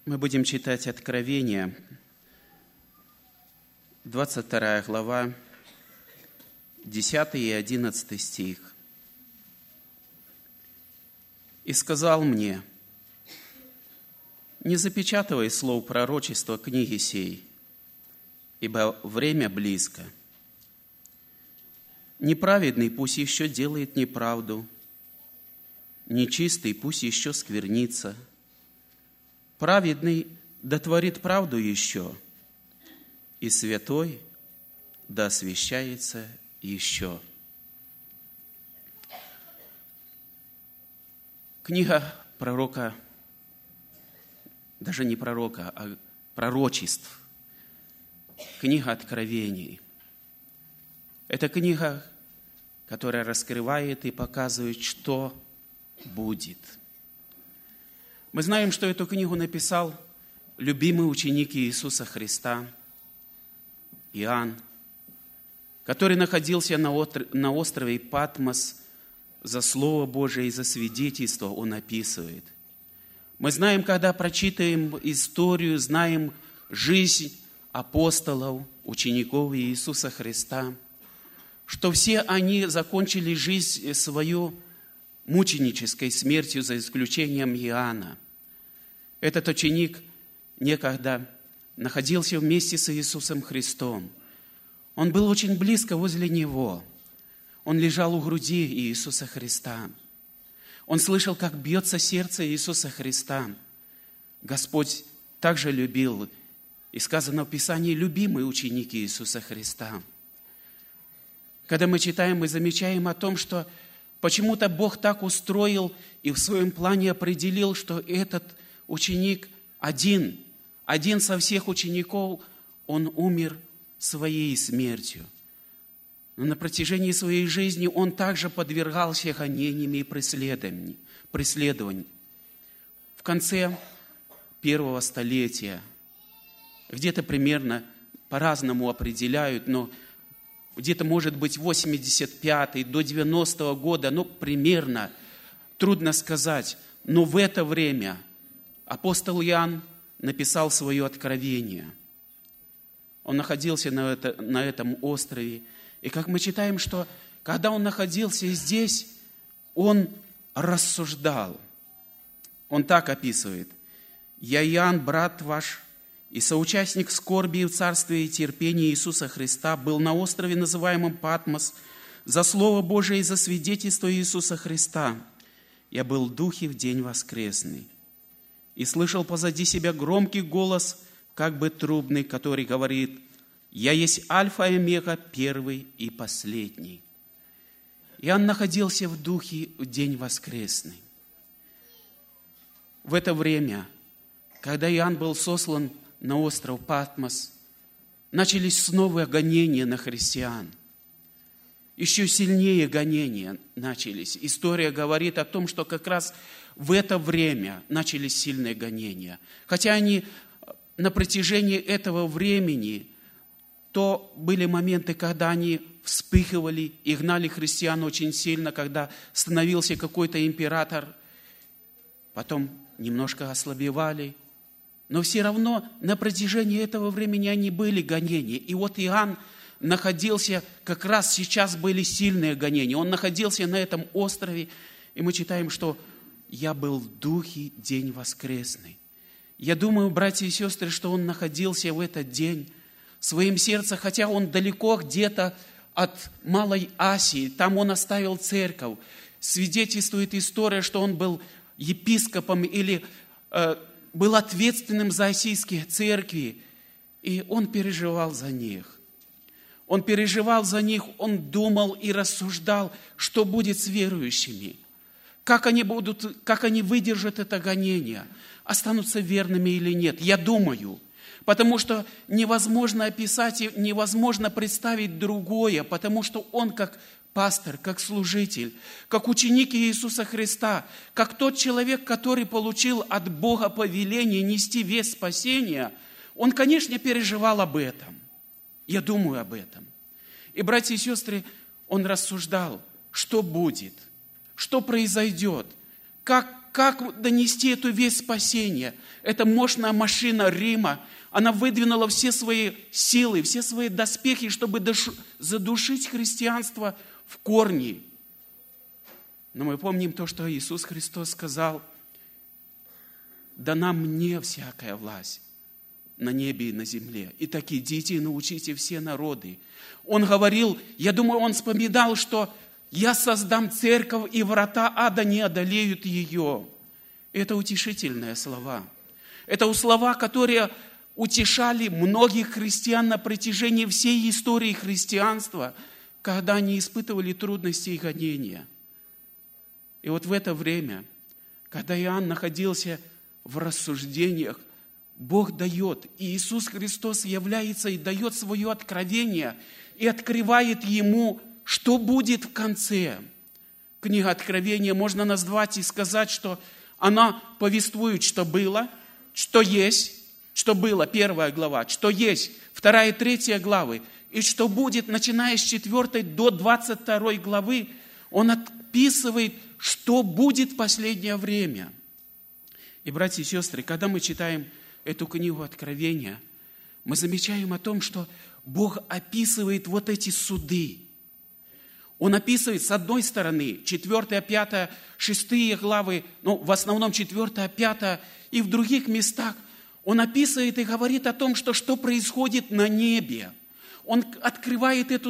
Мы будем читать Откровение, 22 глава, 10 и 11 стих. «И сказал мне: не запечатывай слов пророчества книги сей, ибо время близко. Неправедный пусть еще делает неправду, нечистый пусть еще сквернится, праведный да творит правду еще, и святой да освящается еще». Книга пророка, даже не пророка, а пророчеств, книга Откровений. Это книга, которая раскрывает и показывает, что будет. Мы знаем, что эту книгу написал любимый ученик Иисуса Христа, Иоанн, который находился на острове Патмос. За Слово Божие и за свидетельство он описывает. Мы знаем, когда прочитаем историю, знаем жизнь апостолов, учеников Иисуса Христа, что все они закончили жизнь свою мученической смертью, за исключением Иоанна. Этот ученик некогда находился вместе с Иисусом Христом. Он был очень близко возле Него. Он лежал у груди Иисуса Христа. Он слышал, как бьется сердце Иисуса Христа. Господь также любил, и сказано в Писании, любимые ученики Иисуса Христа. Когда мы читаем, мы замечаем о том, что почему-то Бог так устроил и в своем плане определил, что этот ученик один со всех учеников, он умер своей смертью. Но на протяжении своей жизни он также подвергался гонениями и преследованиям. В конце первого столетия, где-то примерно по-разному определяют, но где-то, может быть, 85-й до 90-го года, примерно, трудно сказать, но в это время апостол Иоанн написал свое откровение. Он находился на этом острове. И как мы читаем, что когда он находился здесь, он рассуждал. Он так описывает: «Я Иоанн, брат ваш, и соучастник скорби и в царстве и терпении Иисуса Христа, был на острове, называемом Патмос, за Слово Божие и за свидетельство Иисуса Христа. Я был в духе в день воскресный, и слышал позади себя громкий голос, как бы трубный, который говорит: я есть Альфа и Омега, первый и последний». Иоанн находился в духе в день воскресный. В это время, когда Иоанн был сослан на остров Патмос, начались снова гонения на христиан. Еще сильнее гонения начались. История говорит о том, что как раз в это время начались сильные гонения. Хотя они на протяжении этого времени, то были моменты, когда они вспыхивали и гнали христиан очень сильно, когда становился какой-то император, потом немножко ослабевали. Но все равно на протяжении этого времени они были гонения. И вот Иоанн находился, как раз сейчас были сильные гонения. Он находился на этом острове, и мы читаем, что «я был в духе день воскресный». Я думаю, братья и сестры, что он находился в этот день в своем сердце, хотя он далеко где-то от Малой Асии, там он оставил церковь. Свидетельствует история, что он был епископом или был ответственным за асийские церкви, и он переживал за них. Он переживал за них, он думал и рассуждал, что будет с верующими, как они выдержат это гонение, останутся верными или нет. Я думаю, потому что невозможно описать и невозможно представить другое, потому что он как пастор, как служитель, как ученик Иисуса Христа, как тот человек, который получил от Бога повеление нести весть спасения, он, конечно, переживал об этом. Я думаю об этом. И, братья и сестры, он рассуждал, что будет, что произойдет, как как донести эту весть спасения. Эта мощная машина Рима, она выдвинула все свои силы, все свои доспехи, чтобы задушить христианство в корне. Но мы помним то, что Иисус Христос сказал: «Дана мне всякая власть на небе и на земле. Итак, идите и научите все народы». Он говорил, я думаю, он вспоминал, что «я создам церковь, и врата ада не одолеют ее». Это утешительные слова. Это слова, которые утешали многих христиан на протяжении всей истории христианства, когда они испытывали трудности и гонения. И вот в это время, когда Иоанн находился в рассуждениях, Бог дает, и Иисус Христос является и дает свое откровение, и открывает ему, что будет в конце. Книга Откровения можно назвать и сказать, что она повествует, что было, что есть, что было, 1 глава, что есть, 2 и 3 главы, и что будет, начиная с 4 до 22 главы, он описывает, что будет в последнее время. И, братья и сестры, когда мы читаем эту книгу Откровения, мы замечаем о том, что Бог описывает вот эти суды. Он описывает, с одной стороны, 4, 5, 6 главы, в основном 4, 5, и в других местах. Он описывает и говорит о том, что происходит на небе. Он открывает эту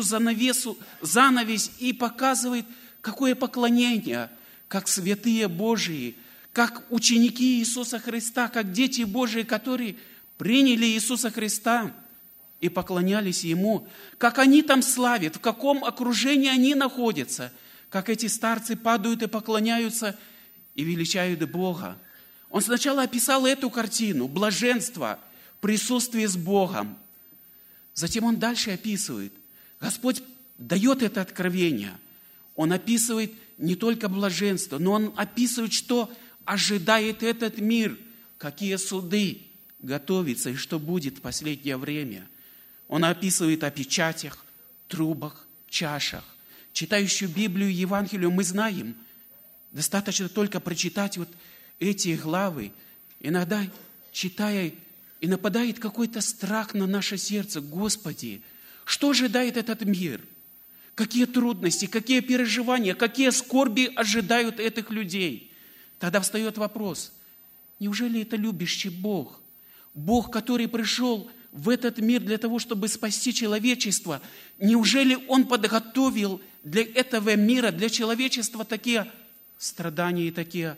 занавесь и показывает, какое поклонение, как святые Божии, как ученики Иисуса Христа, как дети Божии, которые приняли Иисуса Христа и поклонялись Ему, как они там славят, в каком окружении они находятся, как эти старцы падают и поклоняются и величают Бога. Он сначала описал эту картину, блаженство, присутствие с Богом. Затем он дальше описывает. Господь дает это откровение. Он описывает не только блаженство, но он описывает, что ожидает этот мир, какие суды готовятся и что будет в последнее время. Он описывает о печатях, трубах, чашах. Читающую Библию и Евангелие мы знаем. Достаточно только прочитать вот эти главы. Иногда, читая, и нападает какой-то страх на наше сердце. Господи, что ожидает этот мир? Какие трудности, какие переживания, какие скорби ожидают этих людей? Тогда встает вопрос, неужели это любящий Бог? Бог, который пришел в этот мир для того, чтобы спасти человечество, неужели Он подготовил для этого мира, для человечества такие страдания и такие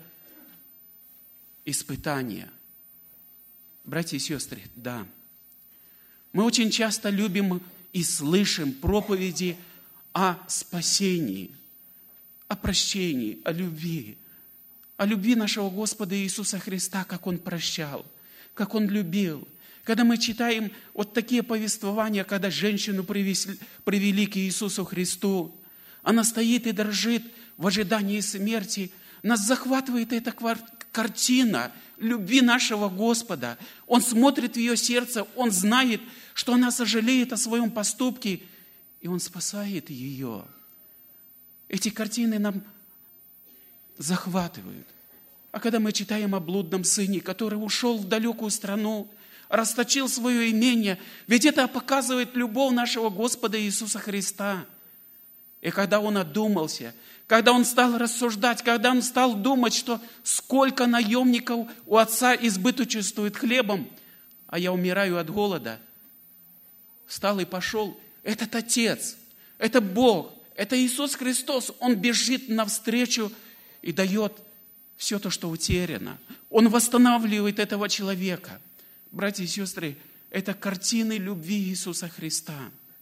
испытания? Братья и сестры, да. Мы очень часто любим и слышим проповеди о спасении, о прощении, о любви нашего Господа Иисуса Христа, как Он прощал, как Он любил. Когда мы читаем вот такие повествования, когда женщину привели к Иисусу Христу, она стоит и дрожит в ожидании смерти, нас захватывает эта картина любви нашего Господа. Он смотрит в ее сердце, Он знает, что она сожалеет о своем поступке, и Он спасает ее. Эти картины нам захватывают. А когда мы читаем о блудном сыне, который ушел в далекую страну, расточил свое имение, ведь это показывает любовь нашего Господа Иисуса Христа. И когда он одумался, когда он стал рассуждать, когда он стал думать, что сколько наемников у отца избыточествует хлебом, а я умираю от голода, встал и пошел. Этот Отец, это Бог, это Иисус Христос. Он бежит навстречу и дает все то, что утеряно. Он восстанавливает этого человека. Братья и сестры, это картины любви Иисуса Христа.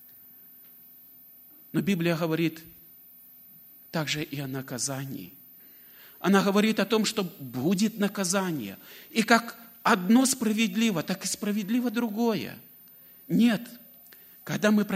Но Библия говорит также и о наказании. Она говорит о том, что будет наказание. И как одно справедливо, так и справедливо другое. Нет. Когда мы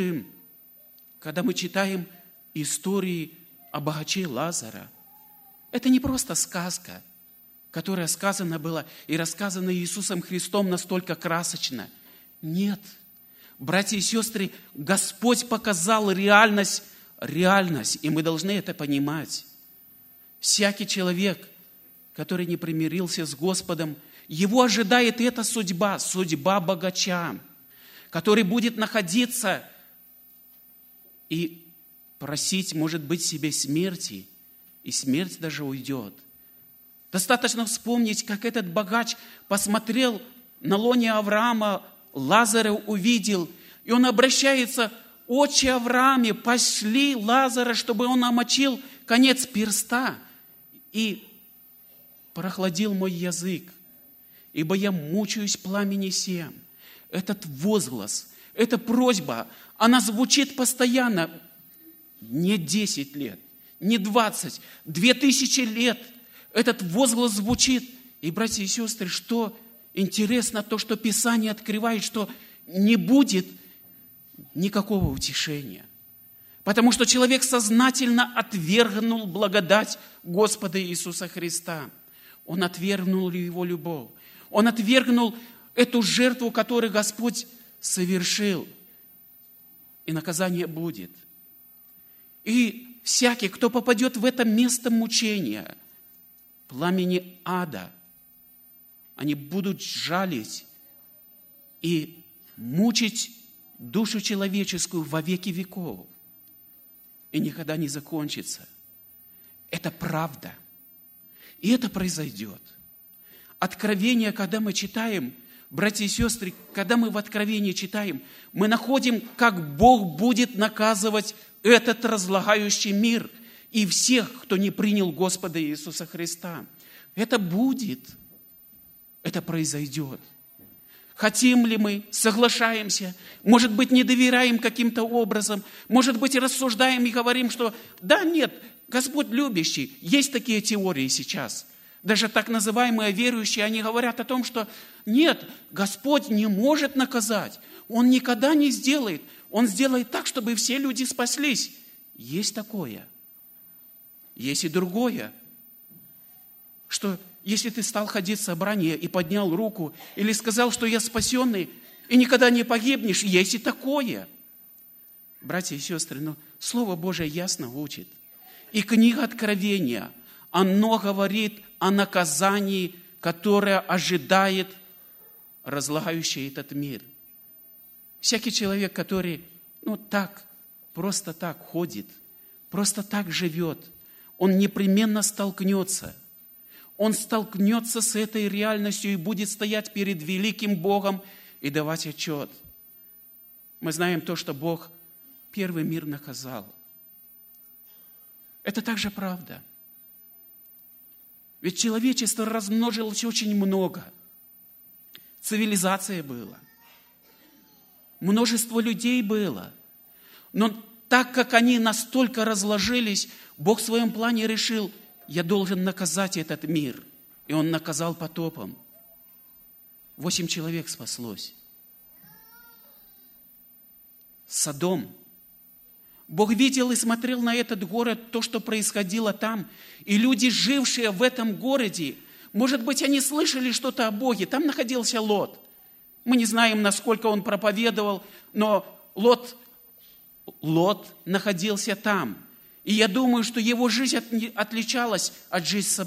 читаем истории о богаче Лазара, это не просто сказка, которая сказана была и рассказана Иисусом Христом настолько красочно. Нет. Братья и сестры, Господь показал реальность, и мы должны это понимать. Всякий человек, который не примирился с Господом, его ожидает эта судьба, судьба богача, который будет находиться и просить, может быть, себе смерти, и смерть даже уйдет. Достаточно вспомнить, как этот богач посмотрел на лоне Авраама, Лазаря увидел, и он обращается: «Отче Аврааме, пошли Лазаря, чтобы он омочил конец перста и прохладил мой язык, ибо я мучаюсь в пламени сем». Этот возглас, эта просьба, она звучит постоянно. Не 10 лет, не 20, 2000 лет этот возглас звучит. И, братья и сестры, что интересно, то, что Писание открывает, что не будет никакого утешения. Потому что человек сознательно отвергнул благодать Господа Иисуса Христа. Он отвергнул Его любовь. Он отвергнул эту жертву, которую Господь совершил. И наказание будет. И всякий, кто попадет в это место мучения, пламени ада, они будут жалить и мучить душу человеческую во веки веков. И никогда не закончится. Это правда. И это произойдет. Откровение, когда мы читаем, братья и сестры, когда мы в Откровении читаем, мы находим, как Бог будет наказывать этот разлагающий мир и всех, кто не принял Господа Иисуса Христа. Это будет. Это произойдет. Хотим ли мы, соглашаемся, может быть, не доверяем каким-то образом, может быть, рассуждаем и говорим, что да, нет, Господь любящий. Есть такие теории сейчас. Даже так называемые верующие, они говорят о том, что нет, Господь не может наказать. Он никогда не сделает. Он сделает так, чтобы все люди спаслись. Есть такое. Есть и другое. Что если ты стал ходить в собрание и поднял руку, или сказал, что я спасенный, и никогда не погибнешь, есть и такое. Братья и сестры, Слово Божие ясно учит. И книга Откровения, оно говорит о наказании, которое ожидает разлагающий этот мир. Всякий человек, который, просто так ходит, просто так живет, он непременно столкнется. Он столкнется с этой реальностью и будет стоять перед великим Богом и давать отчет. Мы знаем то, что Бог первый мир наказал. Это также правда. Ведь человечество размножилось очень много. Цивилизация была. Множество людей было. Но так как они настолько разложились, Бог в своем плане решил: я должен наказать этот мир. И Он наказал потопом. 8 человек спаслось. Содом. Бог видел и смотрел на этот город, то, что происходило там. И люди, жившие в этом городе, может быть, они слышали что-то о Боге. Там находился Лот. Мы не знаем, насколько он проповедовал, но Лот находился там. И я думаю, что его жизнь отличалась от жизни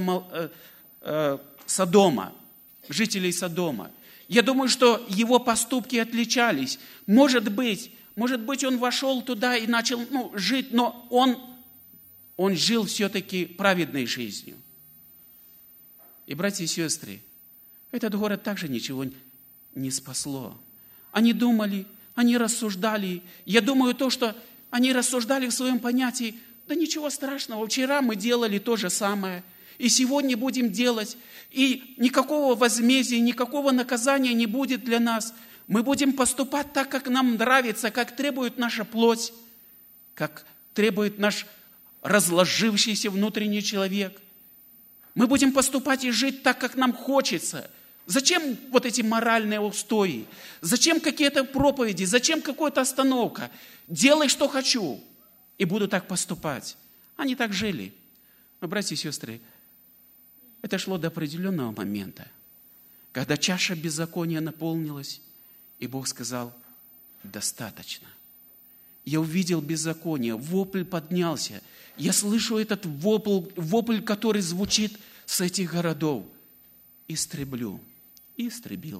Содома, жителей Содома. Я думаю, что его поступки отличались. Может быть, он вошел туда и начал жить, но он жил все-таки праведной жизнью. И, братья и сестры, этот город также ничего не спасло. Они думали, они рассуждали. Я думаю, то, что они рассуждали в своем понятии: да ничего страшного, вчера мы делали то же самое, и сегодня будем делать, и никакого возмездия, никакого наказания не будет для нас. Мы будем поступать так, как нам нравится, как требует наша плоть, как требует наш разложившийся внутренний человек. Мы будем поступать и жить так, как нам хочется. Зачем вот эти моральные устои? Зачем какие-то проповеди? Зачем какая-то остановка? Делай, что хочу, и буду так поступать. Они так жили. Но, братья и сестры, это шло до определенного момента, когда чаша беззакония наполнилась, и Бог сказал: достаточно. Я увидел беззаконие, вопль поднялся. Я слышу этот вопль, который звучит с этих городов истреблю. И истребил.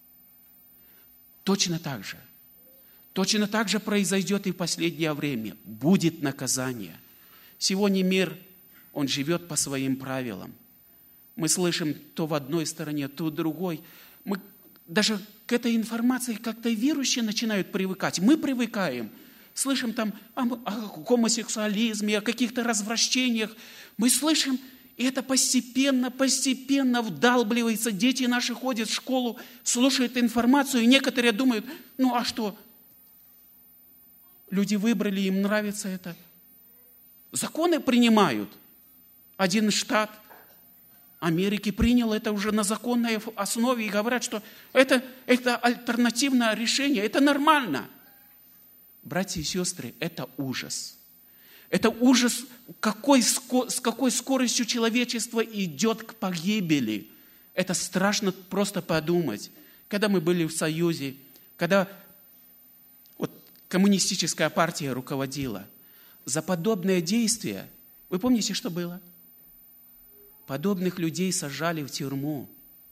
Точно так же произойдет и в последнее время. Будет наказание. Сегодня мир, он живет по своим правилам. Мы слышим то в одной стороне, то в другой. Мы даже к этой информации как-то верующие начинают привыкать. Мы привыкаем. Слышим там о гомосексуализме, о каких-то развращениях. Мы слышим, и это постепенно вдалбливается. Дети наши ходят в школу, слушают информацию, и некоторые думают, ну а что? Люди выбрали, им нравится это. Законы принимают. Один штат Америки принял это уже на законной основе и говорят, что это альтернативное решение, это нормально. Братья и сестры, это ужас. Это ужас, с какой скоростью человечество идет к погибели. Это страшно просто подумать. Когда мы были в Союзе, когда коммунистическая партия руководила, за подобное действие, вы помните, что было? Подобных людей сажали в тюрьму.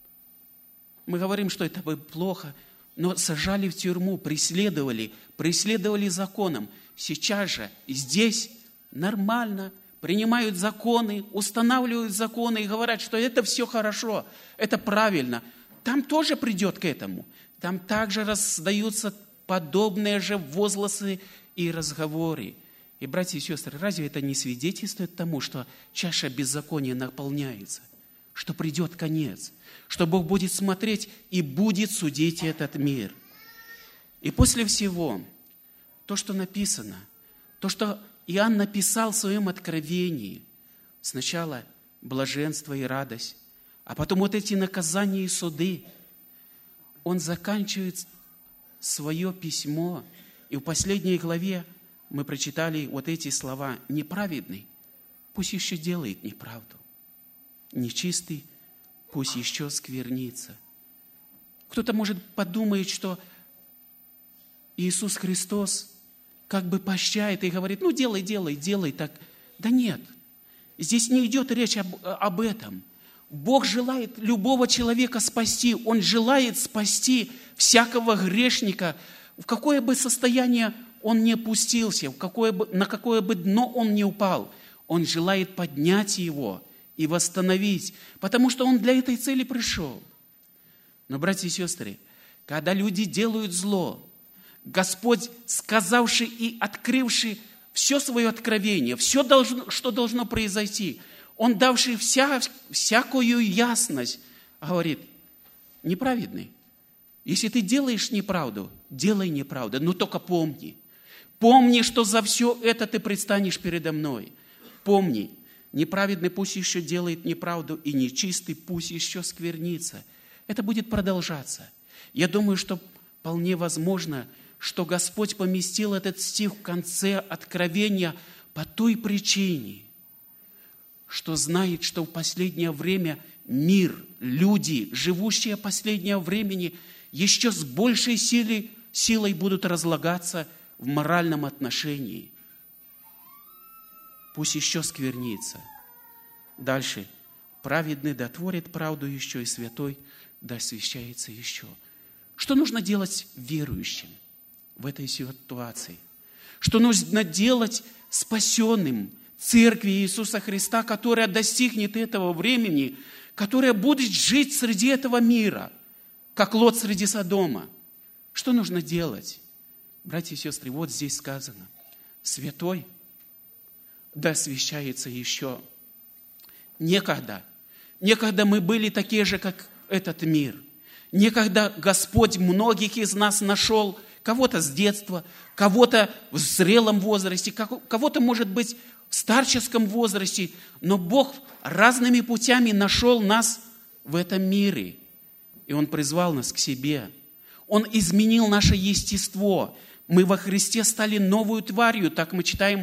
Мы говорим, что это плохо, но сажали в тюрьму, преследовали законом. Сейчас же здесь нормально принимают законы, устанавливают законы и говорят, что это все хорошо, это правильно. Там тоже придет к этому. Там также раздаются подобные же возгласы и разговоры. И, братья и сестры, разве это не свидетельствует тому, что чаша беззакония наполняется, что придет конец, что Бог будет смотреть и будет судить этот мир? И после всего, то, что написано, то, что Иоанн написал в своем откровении, сначала блаженство и радость, а потом вот эти наказания и суды, он заканчивает свое письмо, и в последней главе мы прочитали вот эти слова. Неправедный, пусть еще делает неправду. Нечистый, пусть еще сквернится. Кто-то может подумать, что Иисус Христос как бы поощряет и говорит, ну делай так. Да нет, здесь не идет речь об этом. Бог желает любого человека спасти. Он желает спасти всякого грешника, в какое бы состояние он не опустился, на какое бы дно он не упал. Он желает поднять его и восстановить, потому что он для этой цели пришел. Но, братья и сестры, когда люди делают зло, Господь, сказавший и открывший все свое откровение, все, что должно произойти, Он, давший всякую ясность, говорит, неправедный, если ты делаешь неправду, делай неправду, но только помни, что за все это ты предстанешь передо мной. Помни, неправедный пусть еще делает неправду, и нечистый пусть еще сквернится. Это будет продолжаться. Я думаю, что вполне возможно, что Господь поместил этот стих в конце Откровения по той причине, что знает, что в последнее время мир, люди, живущие в последнее времени, еще с большей силой будут разлагаться в моральном отношении. Пусть еще сквернится. Дальше. Праведный да творит правду еще, и святой да освящается еще. Что нужно делать верующим в этой ситуации? Что нужно делать спасенным Церкви Иисуса Христа, которая достигнет этого времени, которая будет жить среди этого мира, как Лот среди Содома? Что нужно делать? Братья и сестры, вот здесь сказано, святой да освящается еще. Некогда мы были такие же, как этот мир. Некогда Господь многих из нас нашел, кого-то с детства, кого-то в зрелом возрасте, кого-то, может быть, в старческом возрасте, но Бог разными путями нашел нас в этом мире. И Он призвал нас к себе. Он изменил наше естество. Мы во Христе стали новую тварью, так мы читаем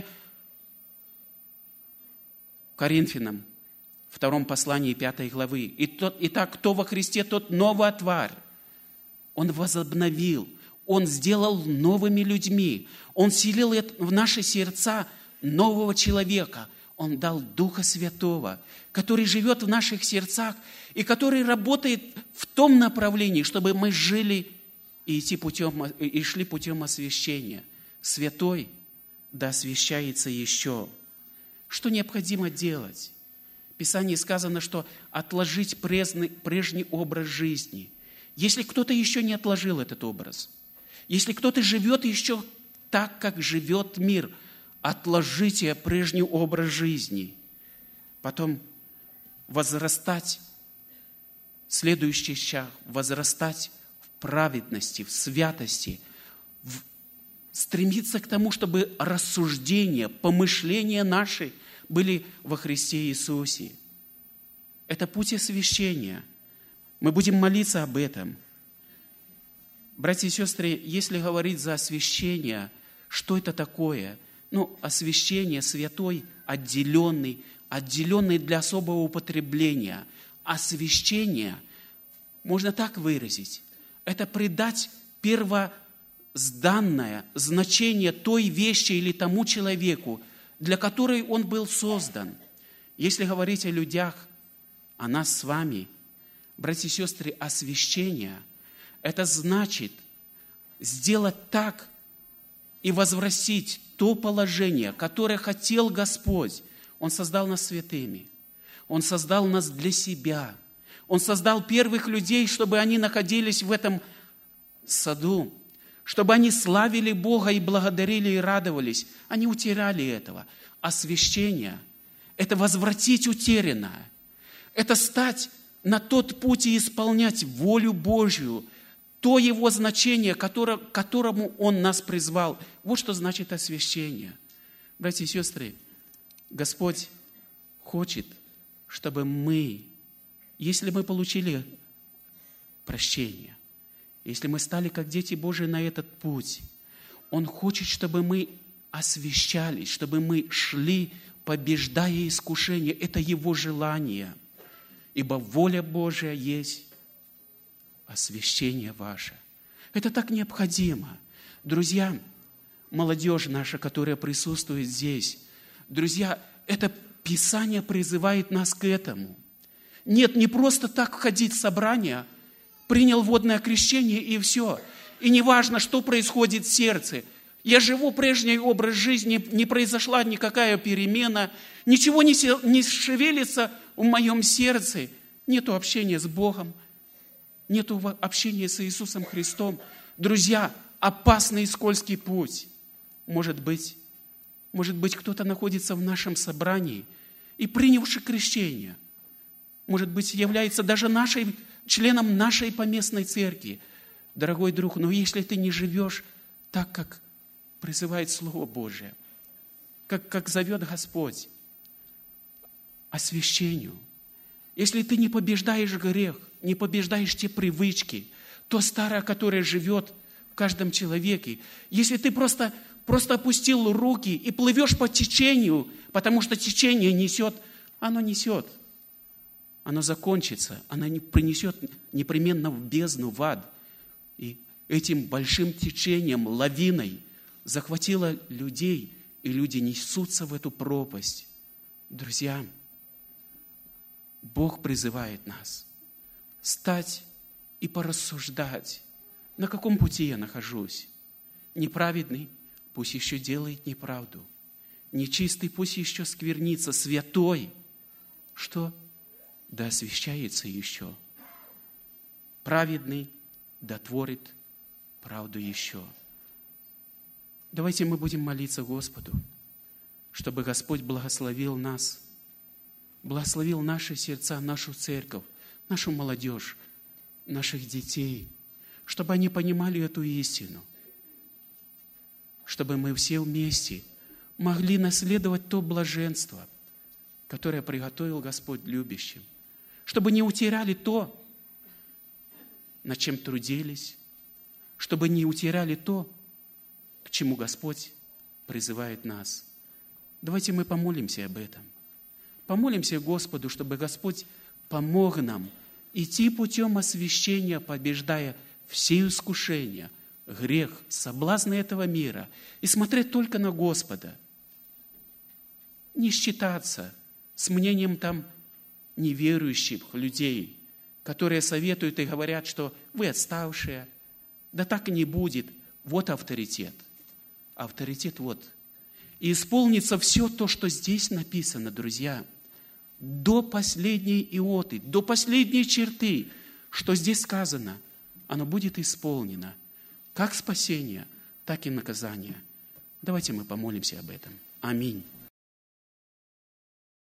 Коринфянам, 2 послании 5 главы. Итак, кто во Христе, тот новая тварь. Он возобновил, Он сделал новыми людьми. Он вселил в наши сердца нового человека. Он дал Духа Святого, который живет в наших сердцах и который работает в том направлении, чтобы мы жили и шли путем освящения. Святой да освящается еще. Что необходимо делать? В Писании сказано, что отложить прежний образ жизни. Если кто-то еще не отложил этот образ, если кто-то живет еще так, как живет мир, отложите прежний образ жизни. Потом возрастать, следующий шаг, возрастать в праведности, в святости, стремиться к тому, чтобы рассуждения, помышления наши были во Христе Иисусе. Это путь освящения. Мы будем молиться об этом. Братья и сестры, если говорить за освящение, что это такое? Освящение, святой, отделенный для особого употребления. Освящение, можно так выразить, это придать первозданное значение той вещи или тому человеку, для которой он был создан. Если говорить о людях, о нас с вами, братья и сестры, освящение – это значит сделать так и возвратить то положение, которое хотел Господь. Он создал нас святыми. Он создал нас для себя. Он создал первых людей, чтобы они находились в этом саду, чтобы они славили Бога и благодарили и радовались. Они утеряли этого. Освящение – это возвратить утерянное. Это стать на тот путь и исполнять волю Божью, то Его значение, которому Он нас призвал. Вот что значит освящение. Братья и сестры, Господь хочет, чтобы мы, если мы получили прощение, если мы стали как дети Божии на этот путь, Он хочет, чтобы мы освящались, чтобы мы шли, побеждая искушение. Это Его желание. Ибо воля Божия есть освящение ваше. Это так необходимо. Друзья, молодежь наша, которая присутствует здесь, друзья, это Писание призывает нас к этому. Нет, не просто так ходить в собрание, принял водное крещение и все. И не важно, что происходит в сердце. Я живу прежний образ жизни, не произошла никакая перемена, ничего не шевелится в моем сердце. Нету общения с Богом, нету общения с Иисусом Христом. Друзья, опасный и скользкий путь. Может быть, кто-то находится в нашем собрании и принявший крещение, может быть, является даже членом нашей поместной церкви. Дорогой друг, но если ты не живешь так, как призывает Слово Божие, как зовет Господь, освящению, если ты не побеждаешь грех, не побеждаешь те привычки, то старое, которое живет в каждом человеке, если ты просто опустил руки и плывешь по течению, потому что течение несет, оно закончится, оно принесет непременно в бездну, в ад. И этим большим течением, лавиной захватило людей, и люди несутся в эту пропасть. Друзья, Бог призывает нас стать и порассуждать, на каком пути я нахожусь. Неправедный пусть еще делает неправду. Нечистый пусть еще сквернится. Святой, что? Да освящается еще. Праведный да творит правду еще. Давайте мы будем молиться Господу, чтобы Господь благословил нас, благословил наши сердца, нашу церковь, нашу молодежь, наших детей, чтобы они понимали эту истину, чтобы мы все вместе могли наследовать то блаженство, которое приготовил Господь любящим, чтобы не утеряли то, над чем трудились, чтобы не утеряли то, к чему Господь призывает нас. Давайте мы помолимся об этом. Помолимся Господу, чтобы Господь помог нам идти путем освящения, побеждая все искушения, грех, соблазны этого мира и смотреть только на Господа. не считаться с мнением там неверующих людей, которые советуют и говорят, что вы отставшие. Да так и не будет. Вот авторитет. Авторитет вот. И исполнится все то, что здесь написано, друзья, до последней иоты, до последней черты, что здесь сказано, оно будет исполнено. Как спасение, так и наказание. Давайте мы помолимся об этом. Аминь.